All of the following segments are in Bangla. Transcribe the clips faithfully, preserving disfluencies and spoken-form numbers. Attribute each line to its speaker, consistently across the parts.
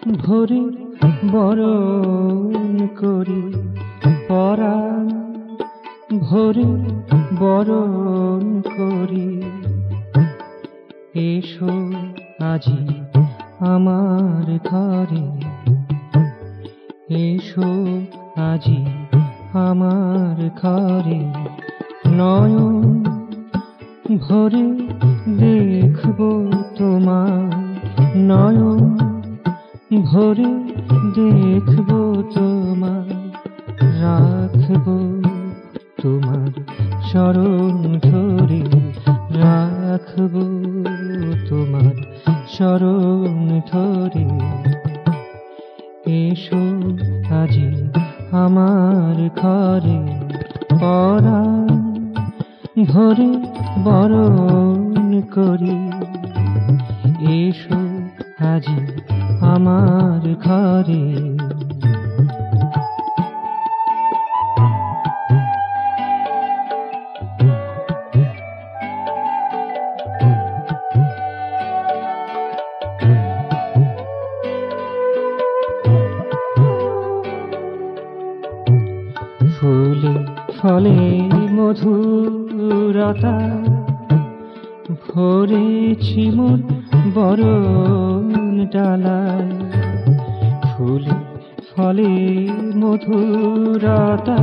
Speaker 1: ভরে বরণ করি পরাণ ভরে বরণ করি। এসো আজি আমার ঘরে, এসো আজি আমার ঘরে। নয়ন ভরে দেখব তোমার, নয়ন ভরে দেখব তোমার। রাখব তোমার চরণ ধরে, রাখব তোমার চরণ ধরে। এসো আজি আমার ঘরে, পরাণ ভরে বরণ করি। এসো আজি আমার ঘরে। ফুলে ফলে মধুরতা ভরেছি মোর বরণ ডালায়। ফুলে ফলে মধুরতা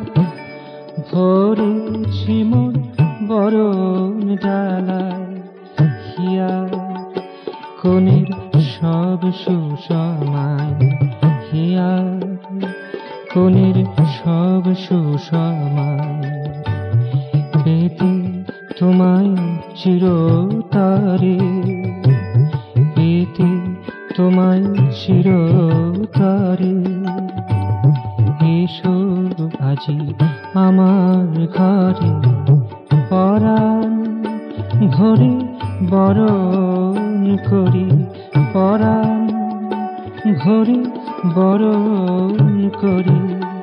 Speaker 1: ভরেছি মোর বরণ ডালায়। হিয়ার কোণের সব সুষমায়, হিয়ার কোণের সব সুষমায়। পেতে তোমায় চিরতরে, পেতে তোমায় চিরতরে। এসো আজি আমার ঘরে, পরাণ ভরে বরণ করি, পরাণ ভরে বরণ করি।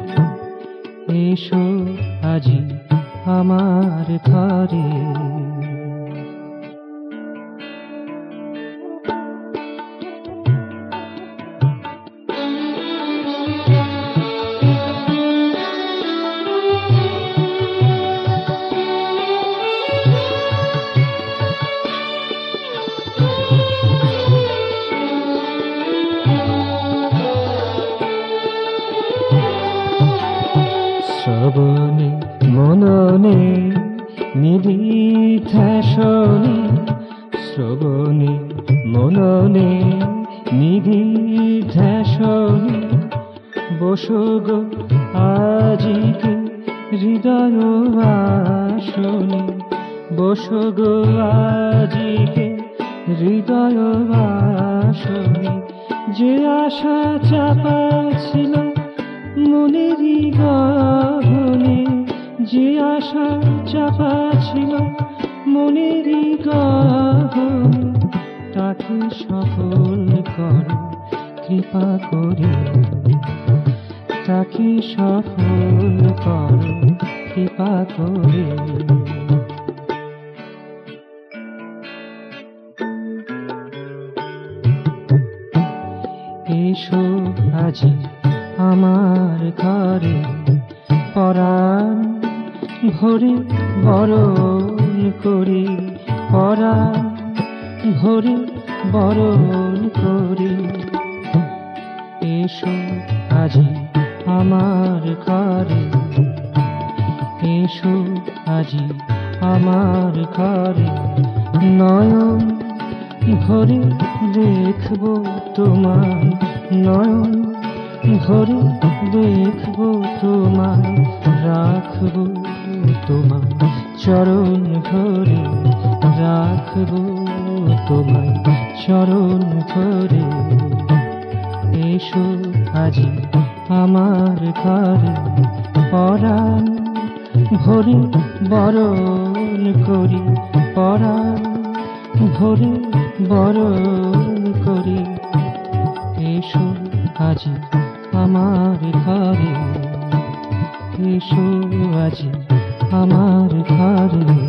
Speaker 1: এসো আজি আমার ঘরে। শ্রবণে মননে নিদিধ্যাসনে, শ্রবণে মননে নিদিধ্যাসনে। বসো গো আজিকে হৃদয় আসনে, বসো গো আজিকে হৃদয় আসনে। যে আশা চাপা ছিল মনেরই গহনে, যে আশা চাপা ছিল মনেরই গহনে। তাকে সফল করো কৃপা করে, তাকে সফল করো কৃপা করে। এসো আজি আমার ঘরে, পরাণ ভরে বরণ করি, পরাণ ভরে বরণ করি। এসো আজি আমার ঘরে, এসো আজি আমার ঘরে। নয়ন ভরে দেখব তোমায়, নয়ন ভরে দেখব তোমায়। রাখব তোমার চরণ ধরে, রাখব তোমায় চরণ ধরে। এসো আজি আমার ঘরে, পরাণ ভরে বরণ করি, পরাণ ভরে বরণ করি। এসো আজি আমার ঘরে, এসো আজি আমার ঘরে।